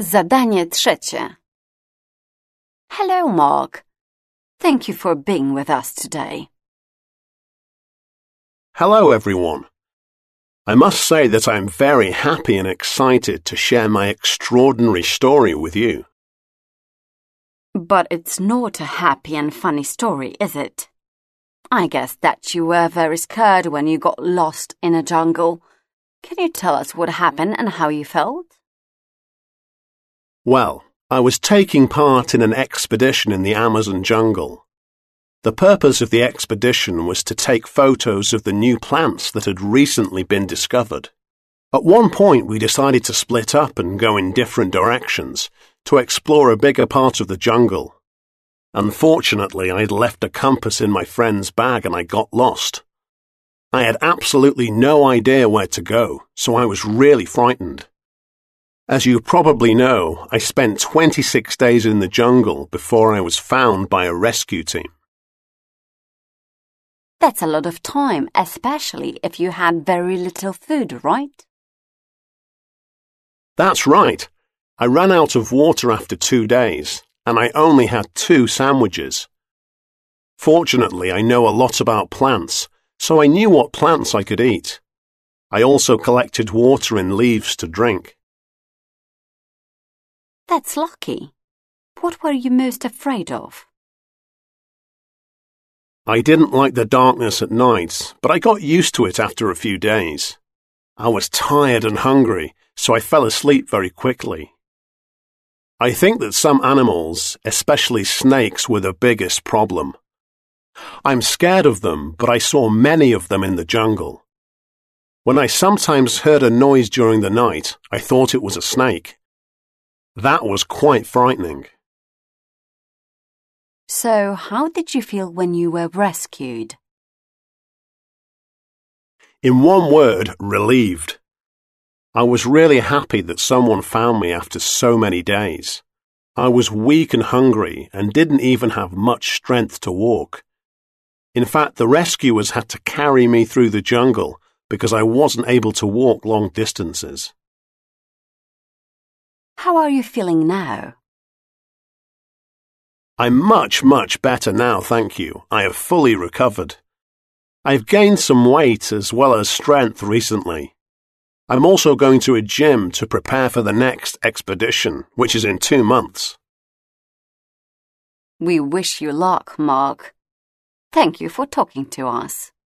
Zadanie trzecie. Hello, Mark. Thank you for being with us today. Hello, everyone. I must say that I'm very happy and excited to share my extraordinary story with you. But it's not a happy and funny story, is it? I guess that you were very scared when you got lost in a jungle. Can you tell us what happened and how you felt? Well, I was taking part in an expedition in the Amazon jungle. The purpose of the expedition was to take photos of the new plants that had recently been discovered. At one point, we decided to split up and go in different directions to explore a bigger part of the jungle. Unfortunately, I'd left a compass in my friend's bag and I got lost. I had absolutely no idea where to go, so I was really frightened. As you probably know, I spent 26 days in the jungle before I was found by a rescue team. That's a lot of time, especially if you had very little food, right? That's right. I ran out of water after 2 days, and I only had 2 sandwiches. Fortunately, I know a lot about plants, so I knew what plants I could eat. I also collected water in leaves to drink. That's lucky. What were you most afraid of? I didn't like the darkness at night, but I got used to it after a few days. I was tired and hungry, so I fell asleep very quickly. I think that some animals, especially snakes, were the biggest problem. I'm scared of them, but I saw many of them in the jungle. When I sometimes heard a noise during the night, I thought it was a snake. That was quite frightening. So, how did you feel when you were rescued? In one word, relieved. I was really happy that someone found me after so many days. I was weak and hungry and didn't even have much strength to walk. In fact, the rescuers had to carry me through the jungle because I wasn't able to walk long distances. How are you feeling now? I'm much better now, thank you. I have fully recovered. I've gained some weight as well as strength recently. I'm also going to a gym to prepare for the next expedition, which is in 2 months. We wish you luck, Mark. Thank you for talking to us.